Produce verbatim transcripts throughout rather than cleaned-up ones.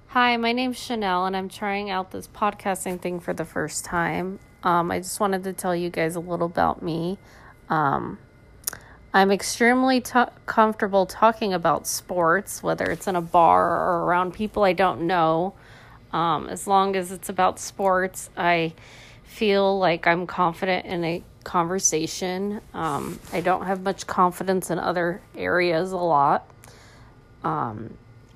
Hi, my name's Chanel, and I'm trying out this podcasting thing for the first time. Um, I just wanted to tell you guys a little about me. Um, I'm extremely t- comfortable talking about sports, whether it's in a bar or around people I don't know. Um, as long as it's about sports, I feel like I'm confident in a conversation. Um, I don't have much confidence in other areas a lot. Um,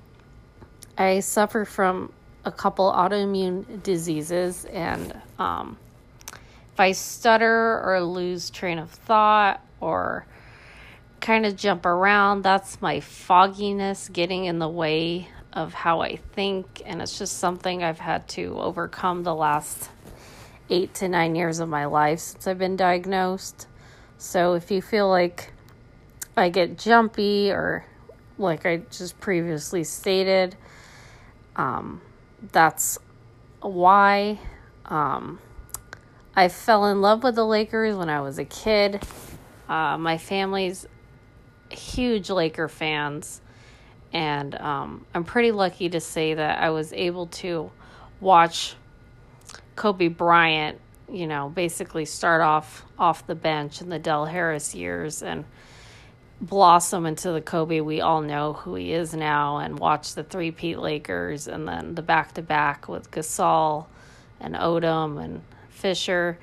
I suffer from a couple autoimmune diseases, and um, if I stutter or lose train of thought or kind of jump around, that's my fogginess getting in the way of how I think, and it's just something I've had to overcome the last eight to nine years of my life since I've been diagnosed. So if you feel like I get jumpy, or like I just previously stated, Um, that's why. Um, I fell in love with the Lakers when I was a kid. Uh, my family's huge Laker fans, and um, I'm pretty lucky to say that I was able to watch Kobe Bryant, you know, basically start off off the bench in the Del Harris years and blossom into the Kobe we all know who he is now, and watch the three-peat Lakers and then the back-to-back with Gasol and Odom and Fisher.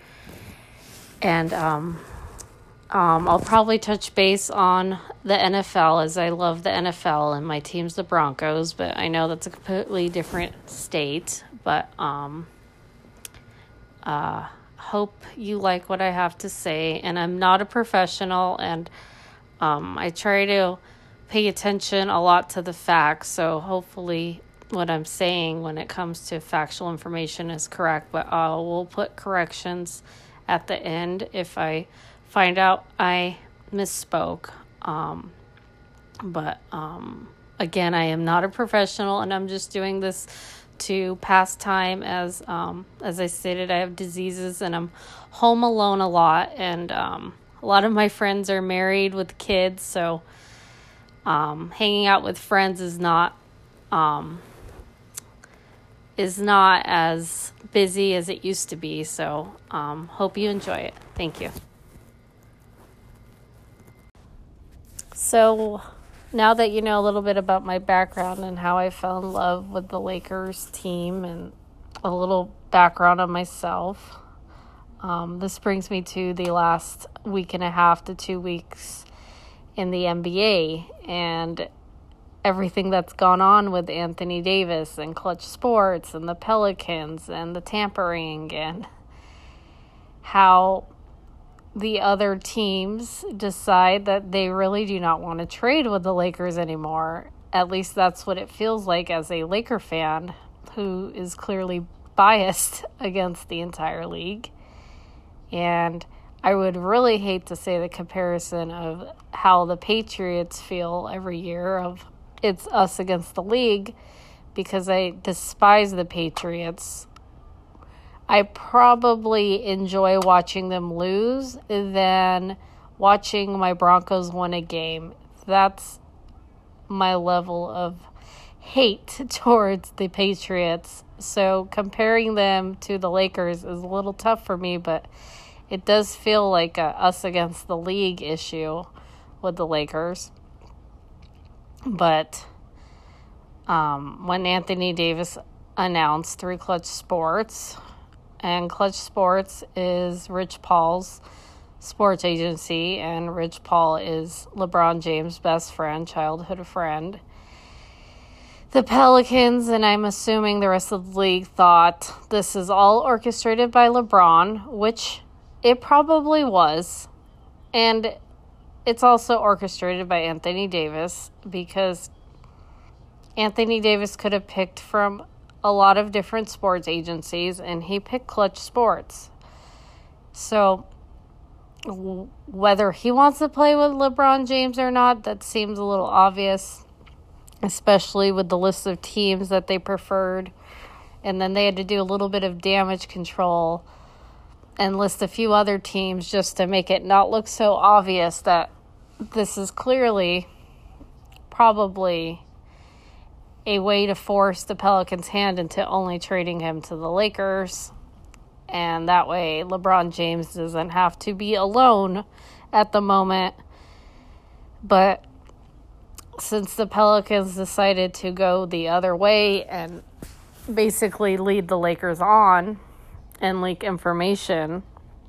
And um, um, I'll probably touch base on the N F L, as I love the N F L and my team's the Broncos, but I know that's a completely different state. But um, uh, hope you like what I have to say. And I'm not a professional, and Um, I try to pay attention a lot to the facts, so hopefully what I'm saying when it comes to factual information is correct, but I will put corrections at the end if I find out I misspoke. Um, but um, again, I am not a professional, and I'm just doing this to pass time. As um, as I stated, I have diseases, and I'm home alone a lot, and um, a lot of my friends are married with kids, so um, hanging out with friends is not um, is not as busy as it used to be. So um, hope you enjoy it. Thank you. So now that you know a little bit about my background and how I fell in love with the Lakers team, and a little background on myself, Um, this brings me to the last week and a half to two weeks in the N B A and everything that's gone on with Anthony Davis and Clutch Sports and the Pelicans and the tampering, and how the other teams decide that they really do not want to trade with the Lakers anymore. At least that's what it feels like as a Laker fan who is clearly biased against the entire league. And I would really hate to say the comparison of how the Patriots feel every year of it's us against the league, because I despise the Patriots. I probably enjoy watching them lose than watching my Broncos win a game. That's my level of hate towards the Patriots. So comparing them to the Lakers is a little tough for me, but it does feel like a us against the league issue with the Lakers. But um, when Anthony Davis announced through Clutch Sports, and Clutch Sports is Rich Paul's sports agency, and Rich Paul is LeBron James' best friend, childhood friend, the Pelicans, and I'm assuming the rest of the league, thought this is all orchestrated by LeBron, which it probably was. And it's also orchestrated by Anthony Davis, because Anthony Davis could have picked from a lot of different sports agencies, and he picked Clutch Sports. So w- whether he wants to play with LeBron James or not, that seems a little obvious, especially with the list of teams that they preferred. And then they had to do a little bit of damage control and list a few other teams just to make it not look so obvious that this is clearly probably a way to force the Pelicans' hand into only trading him to the Lakers. And that way LeBron James doesn't have to be alone at the moment. But since the Pelicans decided to go the other way and basically lead the Lakers on and leak information,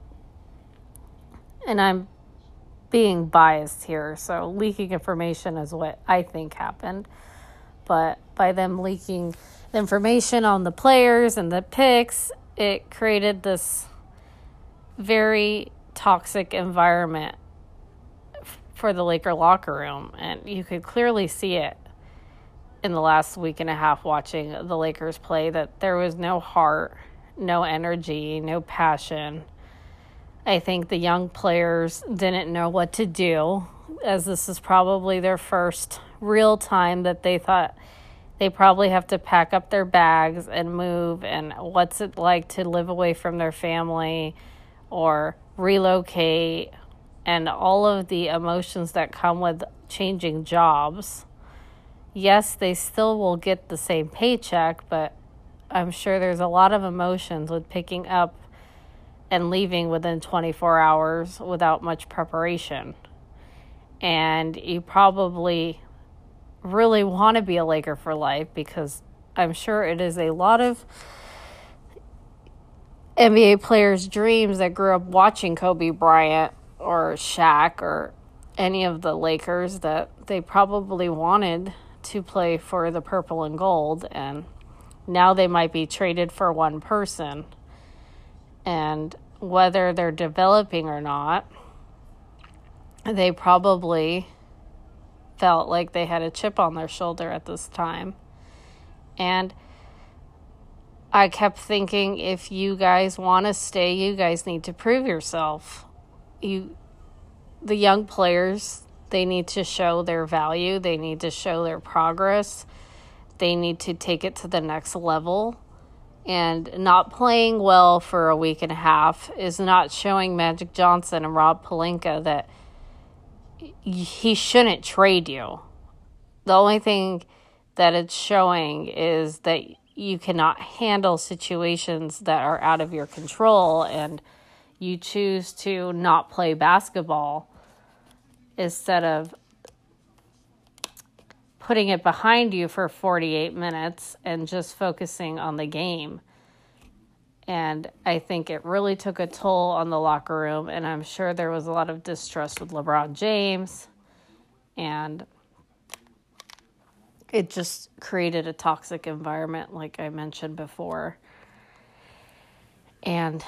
and I'm being biased here, so leaking information is what I think happened. But by them leaking the information on the players and the picks, it created this very toxic environment for the Laker locker room. And you could clearly see it in the last week and a half watching the Lakers play, that there was no heart, no energy, no passion. I think the young players didn't know what to do, as this is probably their first real time that they thought they probably have to pack up their bags and move, and what's it like to live away from their family or relocate, and all of the emotions that come with changing jobs. Yes, they still will get the same paycheck, but I'm sure there's a lot of emotions with picking up and leaving within twenty-four hours without much preparation. And you probably really want to be a Laker for life, because I'm sure it is a lot of N B A players' dreams that grew up watching Kobe Bryant or Shaq or any of the Lakers, that they probably wanted to play for the purple and gold, and now they might be traded for one person. And whether they're developing or not, they probably felt like they had a chip on their shoulder at this time. And I kept thinking, if you guys want to stay, you guys need to prove yourself. You, the young players, they need to show their value. They need to show their progress. They need to take it to the next level. And not playing well for a week and a half is not showing Magic Johnson and Rob Pelinka that he shouldn't trade you. The only thing that it's showing is that you cannot handle situations that are out of your control, and you choose to not play basketball instead of putting it behind you for forty-eight minutes and just focusing on the game. And I think it really took a toll on the locker room, and I'm sure there was a lot of distrust with LeBron James, and it just created a toxic environment, like I mentioned before. And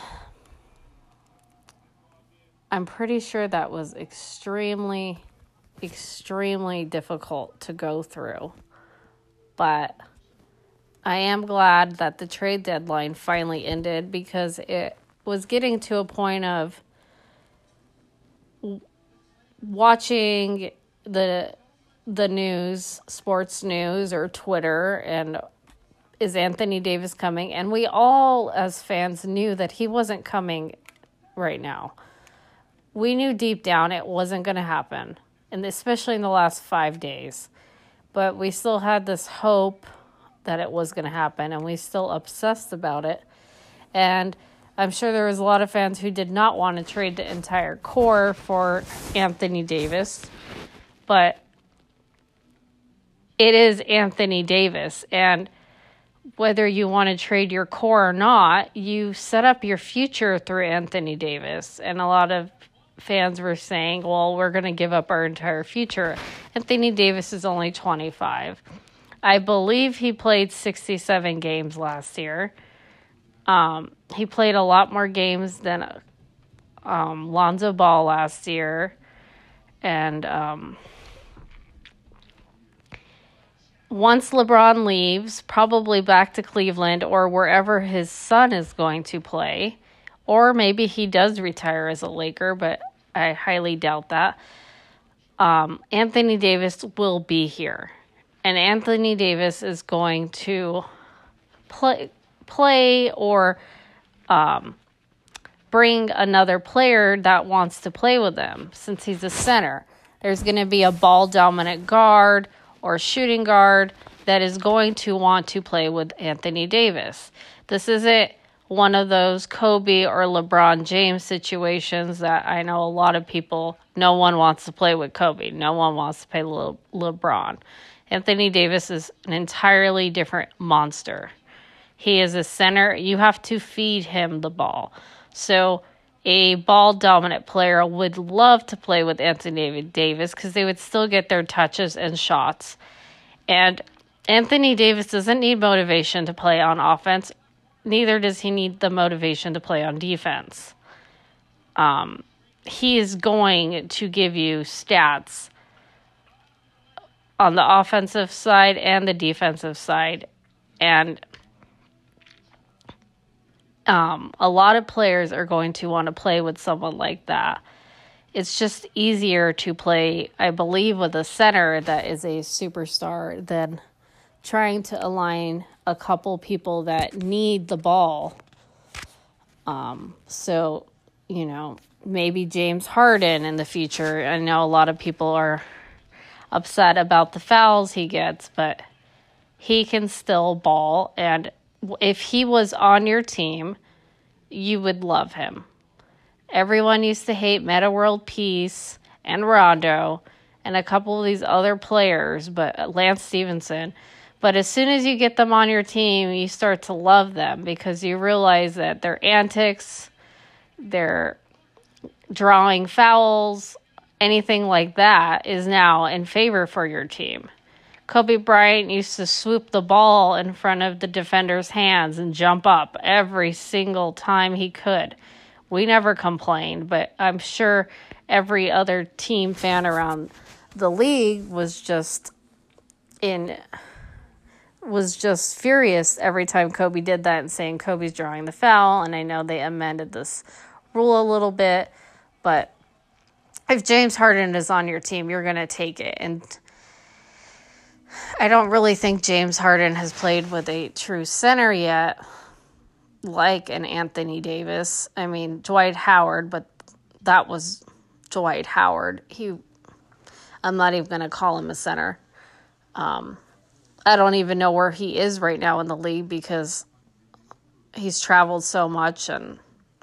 I'm pretty sure that was extremely, extremely difficult to go through. But I am glad that the trade deadline finally ended, because it was getting to a point of watching the the news, sports news or Twitter, and is Anthony Davis coming? And we all as fans knew that he wasn't coming right now. We knew deep down it wasn't going to happen, and especially in the last five days. But we still had this hope that it was going to happen, and we still obsessed about it. And I'm sure there was a lot of fans who did not want to trade the entire core for Anthony Davis, but it is Anthony Davis, and whether you want to trade your core or not, you set up your future through Anthony Davis. And a lot of fans were saying, well, we're going to give up our entire future. Anthony Davis is only twenty-five. I believe he played sixty-seven games last year. Um, he played a lot more games than um, Lonzo Ball last year. And um, once LeBron leaves, probably back to Cleveland or wherever his son is going to play, or maybe he does retire as a Laker, but I highly doubt that, um, Anthony Davis will be here. And Anthony Davis is going to play, play or um, bring another player that wants to play with him, since he's a center. There's going to be a ball-dominant guard or shooting guard that is going to want to play with Anthony Davis. This isn't one of those Kobe or LeBron James situations that I know a lot of people, no one wants to play with Kobe. No one wants to play Le- LeBron. Anthony Davis is an entirely different monster. He is a center. You have to feed him the ball. So a ball-dominant player would love to play with Anthony Davis because they would still get their touches and shots. And Anthony Davis doesn't need motivation to play on offense. Neither does he need the motivation to play on defense. Um, he is going to give you stats on the offensive side and the defensive side. And um, a lot of players are going to want to play with someone like that. It's just easier to play, I believe, with a center that is a superstar than trying to align a couple people that need the ball. Um, so, you know, maybe James Harden in the future. I know a lot of people are upset about the fouls he gets, but he can still ball. And if he was on your team, you would love him. Everyone used to hate Meta World Peace and Rondo and a couple of these other players, but Lance Stevenson. But as soon as you get them on your team, you start to love them because you realize that their antics, their drawing fouls, anything like that is now in favor for your team. Kobe Bryant used to swoop the ball in front of the defender's hands and jump up every single time he could. We never complained, but I'm sure every other team fan around the league was just in... was just furious every time Kobe did that and saying Kobe's drawing the foul. And I know they amended this rule a little bit, but if James Harden is on your team, you're going to take it. And I don't really think James Harden has played with a true center yet, like an Anthony Davis. I mean, Dwight Howard, but that was Dwight Howard. He, I'm not even going to call him a center. Um, I don't even know where he is right now in the league because he's traveled so much, and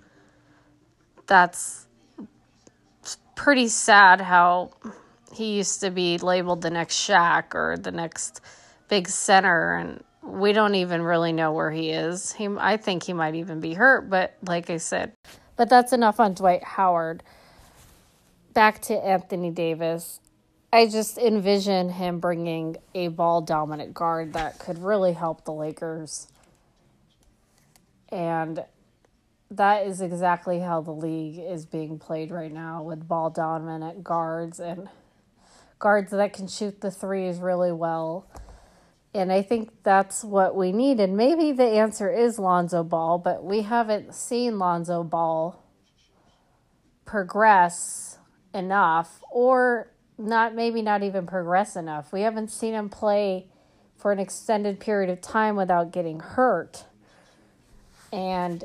that's pretty sad how he used to be labeled the next Shaq or the next big center, and we don't even really know where he is. He, I think he might even be hurt, but like I said, but that's enough on Dwight Howard. Back to Anthony Davis. I just envision him bringing a ball-dominant guard that could really help the Lakers. And that is exactly how the league is being played right now, with ball-dominant guards and guards that can shoot the threes really well. And I think that's what we need. And maybe the answer is Lonzo Ball, but we haven't seen Lonzo Ball progress enough, or not maybe not even progress enough. We haven't seen him play for an extended period of time without getting hurt. And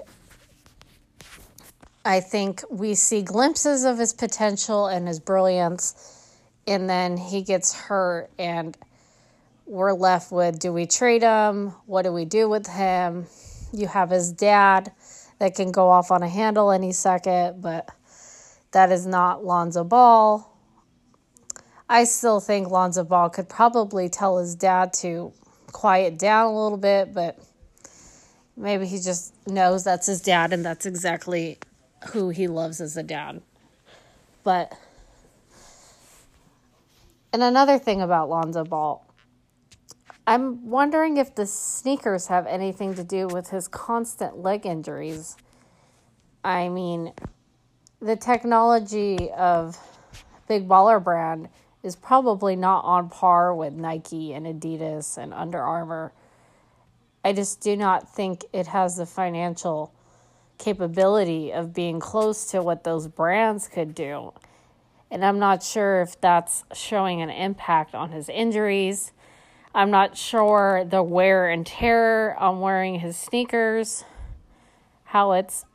I think we see glimpses of his potential and his brilliance, and then he gets hurt, and we're left with, do we trade him? What do we do with him? You have his dad that can go off on a handle any second, but that is not Lonzo Ball. I still think Lonzo Ball could probably tell his dad to quiet down a little bit, but maybe he just knows that's his dad and that's exactly who he loves as a dad. But, and another thing about Lonzo Ball, I'm wondering if the sneakers have anything to do with his constant leg injuries. I mean, the technology of Big Baller Brand is probably not on par with Nike and Adidas and Under Armour. I just do not think it has the financial capability of being close to what those brands could do. And I'm not sure if that's showing an impact on his injuries. I'm not sure the wear and tear on wearing his sneakers, how it's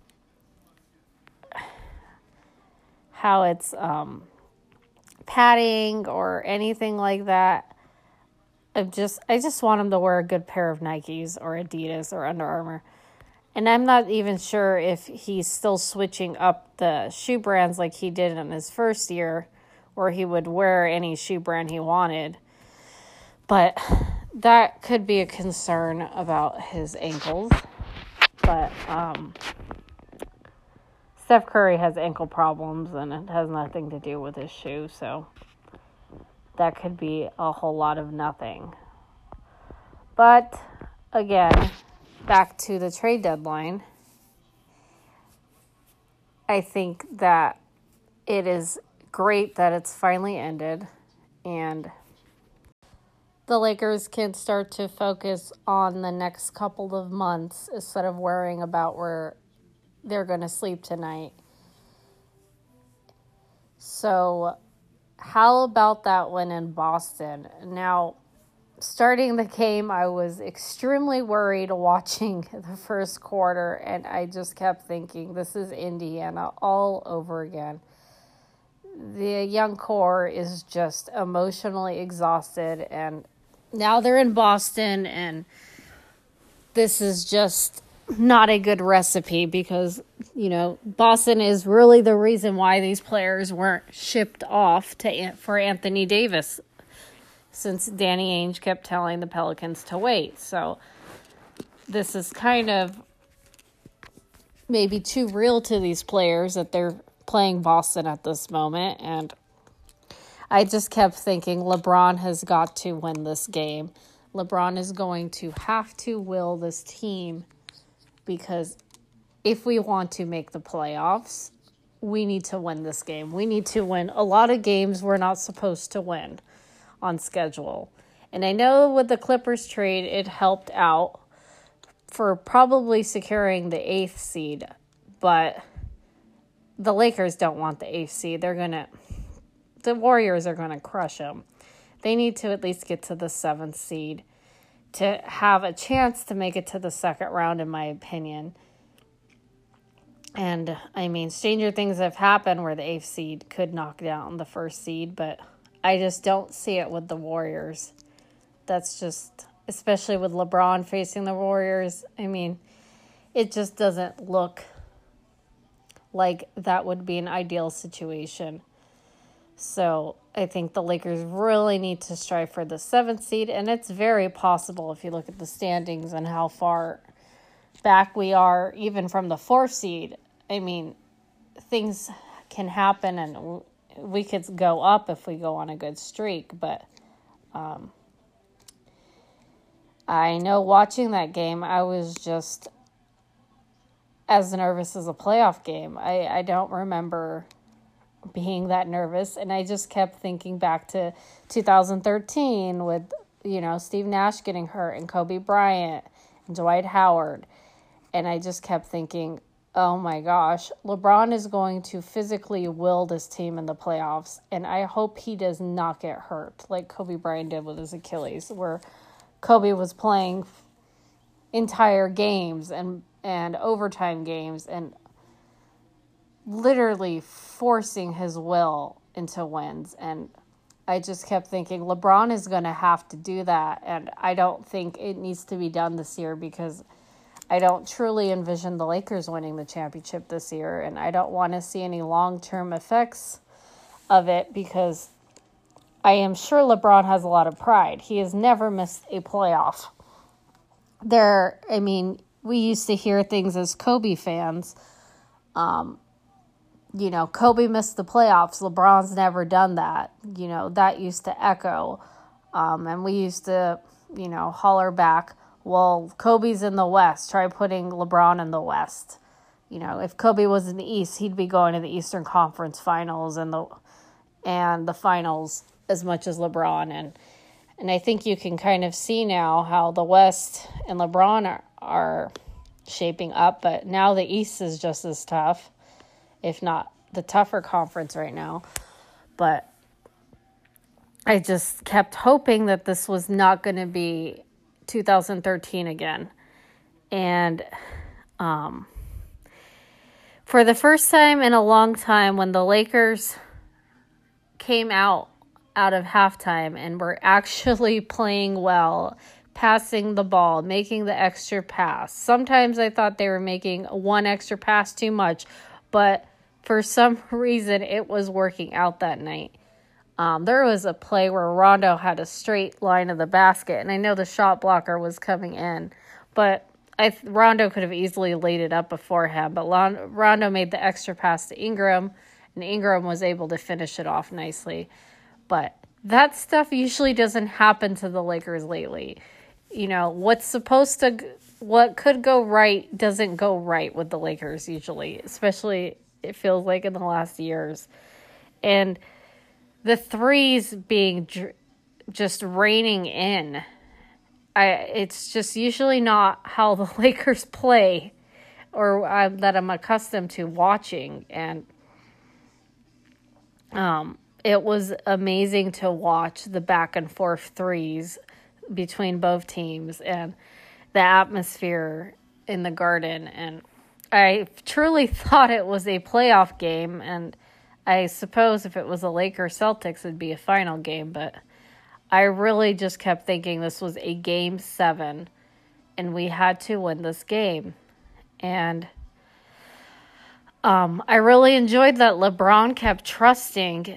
how it's um, padding or anything like that. I just I just want him to wear a good pair of Nikes or Adidas or Under Armour. And I'm not even sure if he's still switching up the shoe brands like he did in his first year, or he would wear any shoe brand he wanted. But that could be a concern about his ankles. But um, Steph Curry has ankle problems, and it has nothing to do with his shoe, so that could be a whole lot of nothing. But again, back to the trade deadline, I think that it is great that it's finally ended and the Lakers can start to focus on the next couple of months instead of worrying about where they're going to sleep tonight. So how about that win in Boston? Now, starting the game, I was extremely worried watching the first quarter, and I just kept thinking, this is Indiana all over again. The young core is just emotionally exhausted, and now they're in Boston, and this is just not a good recipe because, you know, Boston is really the reason why these players weren't shipped off to for Anthony Davis, since Danny Ainge kept telling the Pelicans to wait. So this is kind of maybe too real to these players that they're playing Boston at this moment. And I just kept thinking LeBron has got to win this game. LeBron is going to have to will this team, because if we want to make the playoffs, we need to win this game. We need to win a lot of games we're not supposed to win on schedule. And I know with the Clippers trade, it helped out for probably securing the eighth seed, but the Lakers don't want the eighth seed. They're going to, the Warriors are going to crush them. They need to at least get to the seventh seed to have a chance to make it to the second round, in my opinion. And, I mean, stranger things have happened where the eighth seed could knock down the first seed, but I just don't see it with the Warriors. That's just, especially with LeBron facing the Warriors, I mean, it just doesn't look like that would be an ideal situation. So I think the Lakers really need to strive for the seventh seed, and it's very possible if you look at the standings and how far back we are, even from the fourth seed. I mean, things can happen, and we could go up if we go on a good streak, but um, I know watching that game, I was just as nervous as a playoff game. I, I don't remember being that nervous, and I just kept thinking back to two thousand thirteen with, you know, Steve Nash getting hurt and Kobe Bryant and Dwight Howard, and I just kept thinking, oh my gosh, LeBron is going to physically will this team in the playoffs, and I hope he does not get hurt like Kobe Bryant did with his Achilles, where Kobe was playing entire games and, and overtime games and literally forcing his will into wins. And I just kept thinking LeBron is going to have to do that, and I don't think it needs to be done this year because I don't truly envision the Lakers winning the championship this year, and I don't want to see any long-term effects of it because I am sure LeBron has a lot of pride. He has never missed a playoff. There, I mean, we used to hear things as Kobe fans. Um, you know, Kobe missed the playoffs. LeBron's never done that. You know, that used to echo. Um, and we used to, you know, holler back, well, Kobe's in the West. Try putting LeBron in the West. You know, if Kobe was in the East, he'd be going to the Eastern Conference Finals and the and the finals as much as LeBron. And and I think you can kind of see now how the West and LeBron are, are shaping up. But now the East is just as tough, if not the tougher conference right now. But I just kept hoping that this was not going to be two thousand thirteen again. And um, for the first time in a long time, when the Lakers came out out of halftime and were actually playing well, passing the ball, making the extra pass. Sometimes I thought they were making one extra pass too much, but for some reason it was working out that night. Um, there was a play where Rondo had a straight line of the basket, and I know the shot blocker was coming in, but I Rondo could have easily laid it up before him, but Rondo made the extra pass to Ingram, and Ingram was able to finish it off nicely. But that stuff usually doesn't happen to the Lakers lately. You know, what's supposed to, what could go right doesn't go right with the Lakers usually, especially it feels like in the last years. And the threes being dr- just raining in, I it's just usually not how the Lakers play, or uh, that I'm accustomed to watching. And um, it was amazing to watch the back and forth threes between both teams and the atmosphere in the Garden. And I truly thought it was a playoff game, and I suppose if it was a Lakers Celtics, it'd be a final game, but I really just kept thinking this was a game seven, and we had to win this game. And um, I really enjoyed that LeBron kept trusting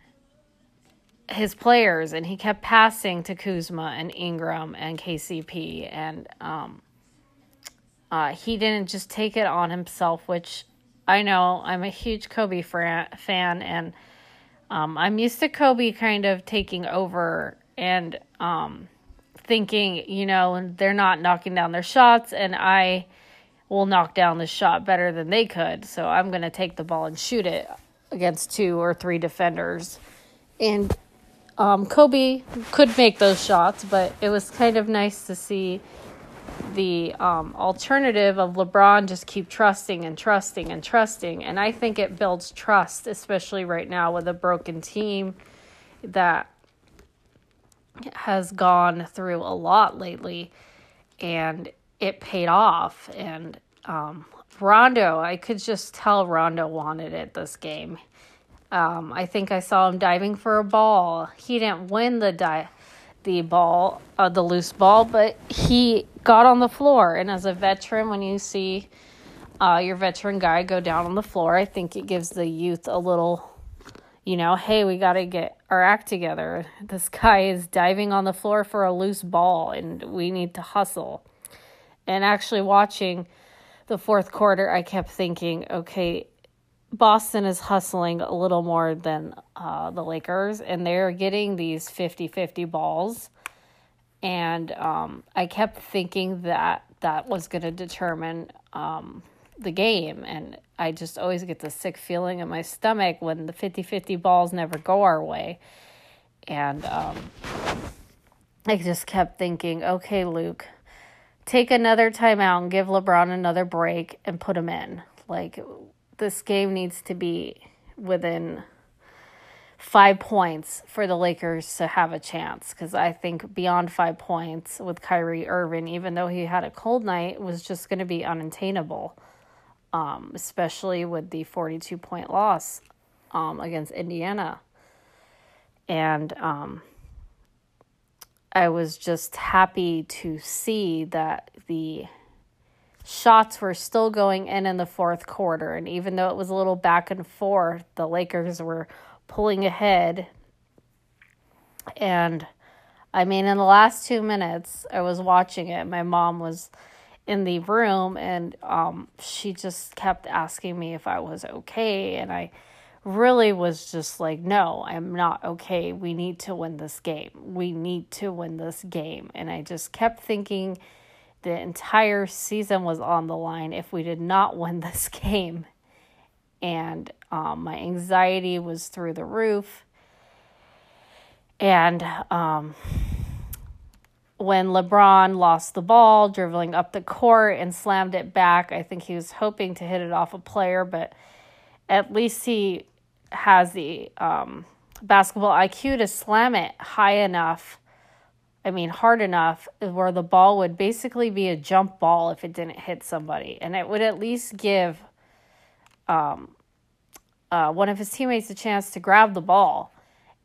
his players, and he kept passing to Kuzma and Ingram and K C P, and um, uh, he didn't just take it on himself, which I know I'm a huge Kobe fan, and um, I'm used to Kobe kind of taking over and um, thinking, you know, they're not knocking down their shots, and I will knock down the shot better than they could, so I'm going to take the ball and shoot it against two or three defenders. And um, Kobe could make those shots, but it was kind of nice to see the um, alternative of LeBron just keep trusting and trusting and trusting. And I think it builds trust, especially right now with a broken team that has gone through a lot lately, and it paid off. And um, Rondo, I could just tell Rondo wanted it this game. Um, I think I saw him diving for a ball. He didn't win the di- the ball, uh, the loose ball, but he got on the floor. And as a veteran, when you see uh, your veteran guy go down on the floor, I think it gives the youth a little, you know, hey, we got to get our act together. This guy is diving on the floor for a loose ball, and we need to hustle. And actually watching the fourth quarter, I kept thinking, okay, Boston is hustling a little more than uh, the Lakers, and they're getting these fifty-fifty balls. And um, I kept thinking that that was going to determine um, the game. And I just always get this sick feeling in my stomach when the fifty-fifty balls never go our way. And um, I just kept thinking, okay, Luke, take another timeout and give LeBron another break and put him in. Like, this game needs to be within five points for the Lakers to have a chance, because I think beyond five points with Kyrie Irving, even though he had a cold night, was just going to be unattainable, um, especially with the forty-two point loss um, against Indiana. And um, I was just happy to see that the shots were still going in in the fourth quarter. And even though it was a little back and forth, the Lakers were pulling ahead. And I mean, in the last two minutes, I was watching it. My mom was in the room, and um, she just kept asking me if I was okay. And I really was just like, no, I'm not okay. We need to win this game. We need to win this game. And I just kept thinking the entire season was on the line if we did not win this game. And um, my anxiety was through the roof. And um, when LeBron lost the ball, dribbling up the court and slammed it back, I think he was hoping to hit it off a player, but at least he has the um, basketball I Q to slam it high enough, I mean, hard enough, where the ball would basically be a jump ball if it didn't hit somebody. And it would at least give um, uh, one of his teammates a chance to grab the ball.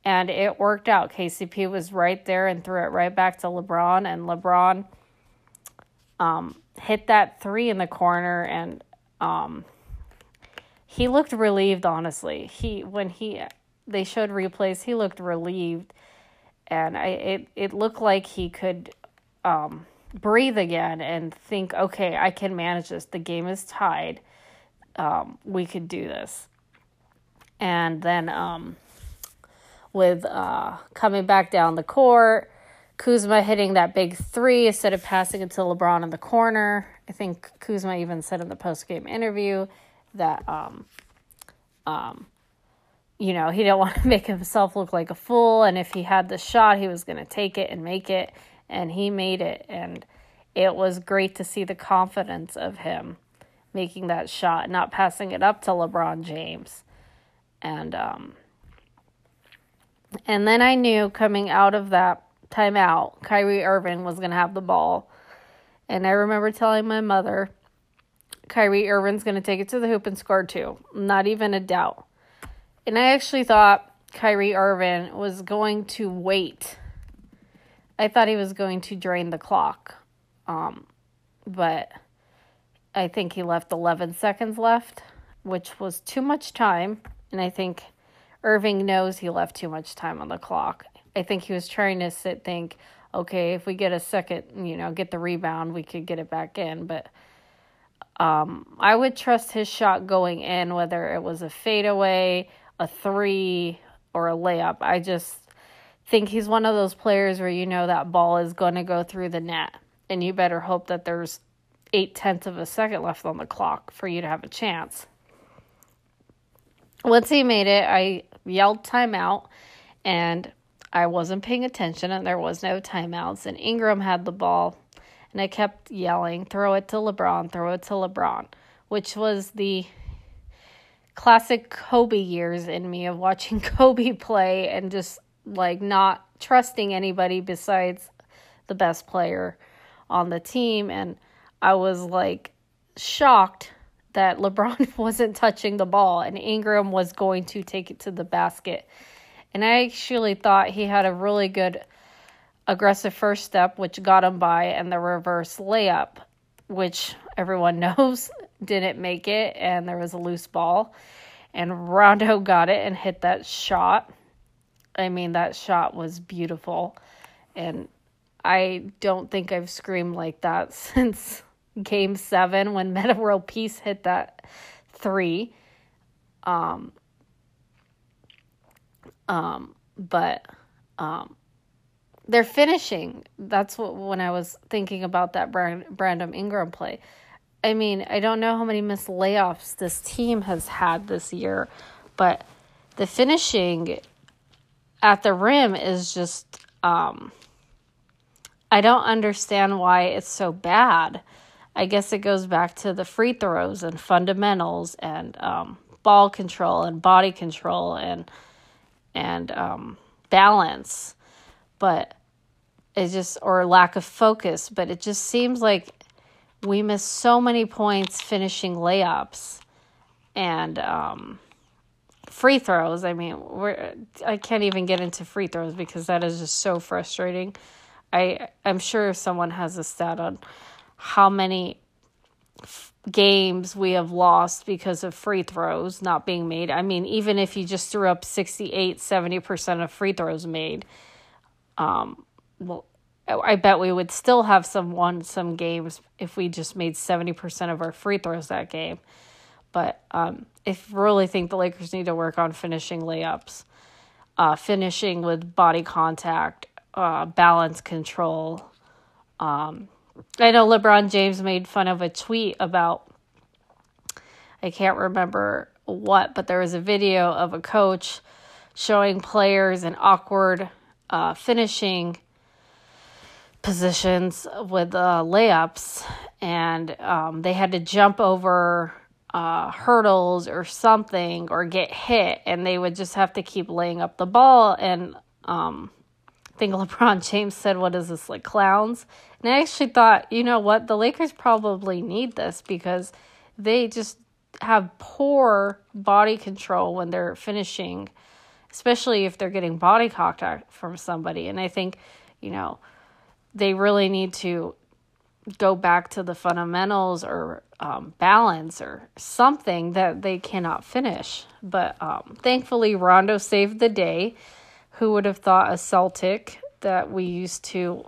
And it worked out. K C P was right there and threw it right back to LeBron. And LeBron um, hit that three in the corner. And um, he looked relieved, honestly. He when he they showed replays, he looked relieved. And I it, it looked like he could um, breathe again and think, okay, I can manage this. The game is tied. Um, we could do this. And then... Um, with uh, coming back down the court, Kuzma hitting that big three instead of passing it to LeBron in the corner. I think Kuzma even said in the post-game interview that, um, um, you know, he didn't want to make himself look like a fool, and if he had the shot, he was going to take it and make it, and he made it, and it was great to see the confidence of him making that shot, not passing it up to LeBron James. And, um... And then I knew coming out of that timeout, Kyrie Irving was going to have the ball. And I remember telling my mother, Kyrie Irving's going to take it to the hoop and score two. Not even a doubt. And I actually thought Kyrie Irving was going to wait. I thought he was going to drain the clock. Um, but I think he left eleven seconds left, which was too much time. And I think Irving knows he left too much time on the clock. I think he was trying to sit, think, okay, if we get a second, you know, get the rebound, we could get it back in. But um, I would trust his shot going in, whether it was a fadeaway, a three, or a layup. I just think he's one of those players where you know that ball is going to go through the net. And you better hope that there's eight-tenths of a second left on the clock for you to have a chance. Once he made it, I yelled timeout, and I wasn't paying attention, and there was no timeouts, and Ingram had the ball, and I kept yelling, throw it to LeBron, throw it to LeBron, which was the classic Kobe years in me of watching Kobe play and just, like, not trusting anybody besides the best player on the team, and I was, like, shocked that LeBron wasn't touching the ball and Ingram was going to take it to the basket. And I actually thought he had a really good aggressive first step, which got him by, and the reverse layup, which everyone knows didn't make it, and there was a loose ball. And Rondo got it and hit that shot. I mean, that shot was beautiful. And I don't think I've screamed like that since Game seven when Metta World Peace hit that three. Um, um, but um, they're finishing. That's what when I was thinking about that Brand, Brandon Ingram play. I mean, I don't know how many missed layoffs this team has had this year, but the finishing at the rim is just, um, I don't understand why it's so bad. I guess it goes back to the free throws and fundamentals and um, ball control and body control and and um, balance, but it just or lack of focus. But it just seems like we miss so many points finishing layups and um, free throws. I mean, we're I can't even get into free throws because that is just so frustrating. I I'm sure someone has a stat on how many f- games we have lost because of free throws not being made. I mean, even if you just threw up sixty-eight, seventy percent of free throws made, um, well, I bet we would still have some won some games if we just made seventy percent of our free throws that game. But um, if you really think the Lakers need to work on finishing layups, uh, finishing with body contact, uh, balance control, um, I know LeBron James made fun of a tweet about, I can't remember what, but there was a video of a coach showing players in awkward uh, finishing positions with uh, layups, and um, they had to jump over uh, hurdles or something or get hit, and they would just have to keep laying up the ball, and um, I think LeBron James said, what is this, like clowns? And I actually thought, you know what, the Lakers probably need this because they just have poor body control when they're finishing. especially if they're getting body contact from somebody. And I think, you know, they really need to go back to the fundamentals or um, balance or something that they cannot finish. But um, thankfully, Rondo saved the day. Who would have thought a Celtic that we used to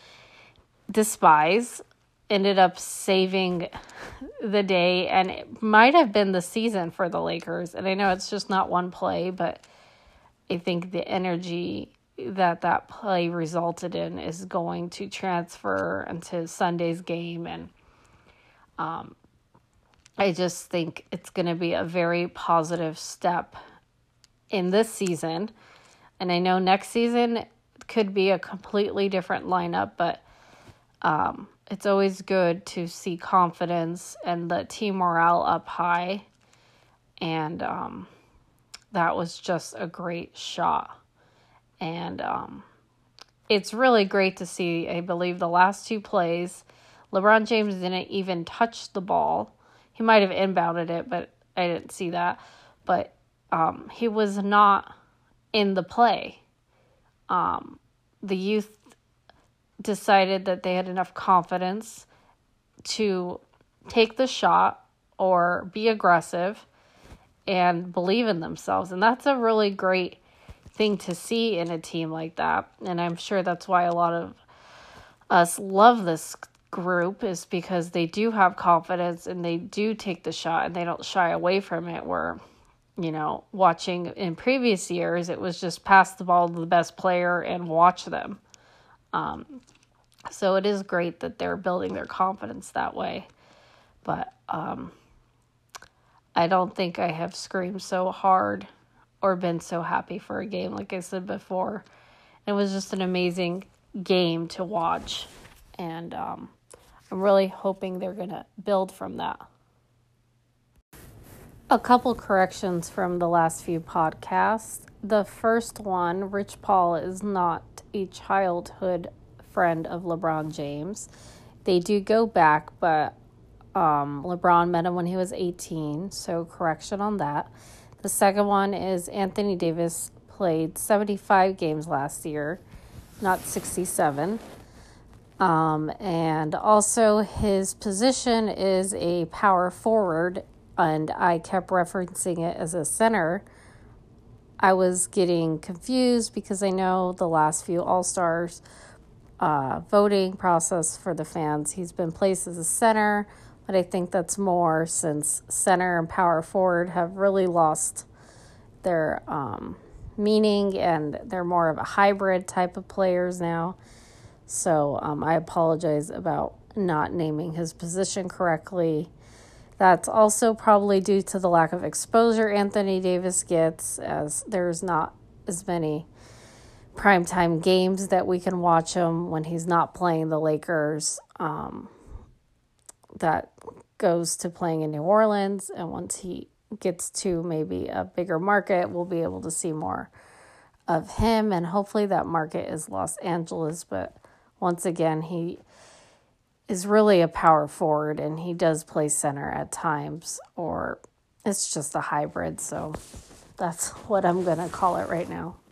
despise ended up saving the day, and it might have been the season for the Lakers. And I know it's just not one play, but I think the energy that that play resulted in is going to transfer into Sunday's game. And um, I just think it's going to be a very positive step in this season. And I know next season could be a completely different lineup, but um, it's always good to see confidence and the team morale up high. And um, that was just a great shot. And um, it's really great to see. I believe the last two plays, LeBron James didn't even touch the ball. He might have inbounded it, but I didn't see that. But um, he was not in the play. Um, the youth decided that they had enough confidence to take the shot or be aggressive and believe in themselves. And that's a really great thing to see in a team like that. And I'm sure that's why a lot of us love this group, is because they do have confidence and they do take the shot and they don't shy away from it. Where, you know, watching in previous years, it was just pass the ball to the best player and watch them. Um, so it is great that they're building their confidence that way. But um, I don't think I have screamed so hard or been so happy for a game. Like I said before, it was just an amazing game to watch. And um, I'm really hoping they're going to build from that. A couple corrections from the last few podcasts. The first one, Rich Paul is not a childhood friend of LeBron James. They do go back, but um, LeBron met him when he was eighteen, so correction on that. The second one is Anthony Davis played seventy-five games last year, not sixty-seven. Um, and also his position is a power forward, and I kept referencing it as a center. I was getting confused because I know the last few All-Stars uh, voting process for the fans, he's been placed as a center, but I think that's more since center and power forward have really lost their um, meaning, and they're more of a hybrid type of players now. So um, I apologize about not naming his position correctly. That's also probably due to the lack of exposure Anthony Davis gets, as there's not as many primetime games that we can watch him when he's not playing the Lakers. Um, that goes to playing in New Orleans, and once he gets to maybe a bigger market, we'll be able to see more of him, and hopefully that market is Los Angeles. But once again, he is really a power forward, and he does play center at times, or it's just a hybrid. So that's what I'm going to call it right now.